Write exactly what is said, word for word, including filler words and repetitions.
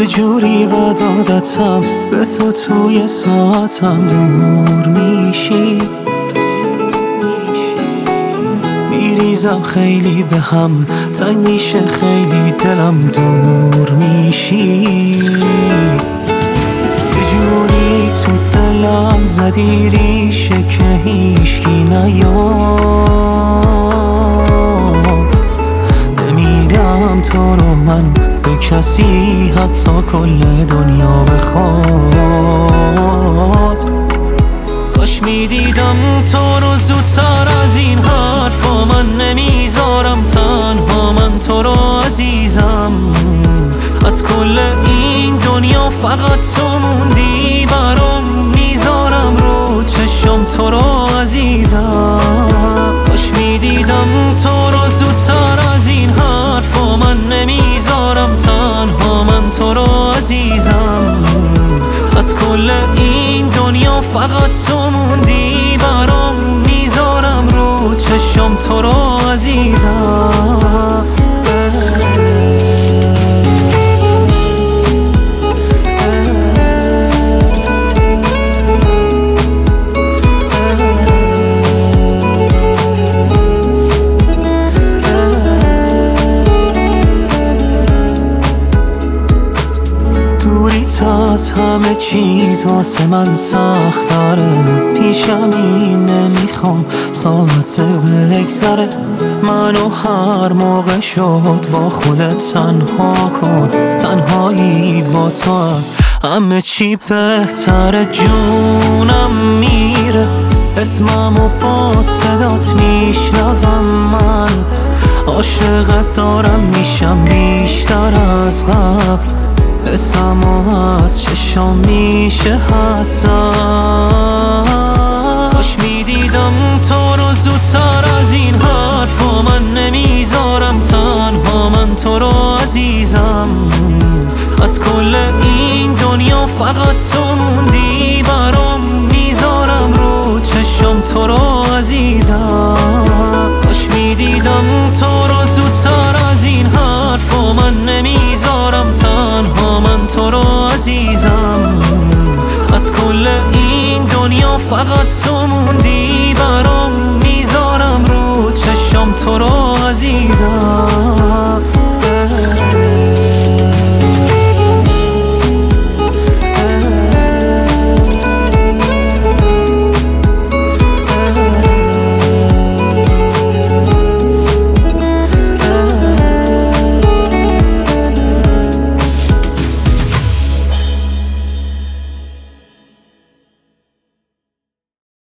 یه جوری بد عادتم به تو توی ساعتم دور میشی، میریزم خیلی به هم، تنگ میشه خیلی دلم، دور میشی. یه جوری تو دلم زدی ریشه که هیچکی نیاد، نمیدم تو رو من به کسی حتی کل دنیا بخواد. کاش میدیدم تو رو زودتر از این حرفا، من نمیذارم تنها من تو رو عزیزم، از کل این دنیا فقط تو موندی برام، میذارم رو چشم تو رو عزیزم. کاش میدیدم تو رو زودتر از این حرفا، من نمیذارم تنها من تو رو عزیزم، از کل این دنیا فقط تو موندی برام، میذارم رو چشم تو رو عزیزم. از همه چیز واسه من سخت داره، پیشم این نمیخوام ساعت بگذره، منو هر موقع شد با خودت تنها کن، تنهایی با تو از همه چی بهتره، جونم میره اسممو با صدات میشنوم، من عاشقت دارم میشم بیشتر از قبل، اسمو از چشم میشه حد زد. کاش میدیدم تو رو زودتر از این حرفا، من نمیذارم تنها من تو رو عزیزم، از کل این دنیا فقط تو موندی برام، میذارم رو چشم تو رو عزیزم. کاش میدیدم تو رو زودتر از این حرفا، من نمیذارم تنها من تو رو عزیزم، از کل این دنیا فقط تو موندی برام، میذارم رو چشم تو رو عزیزم.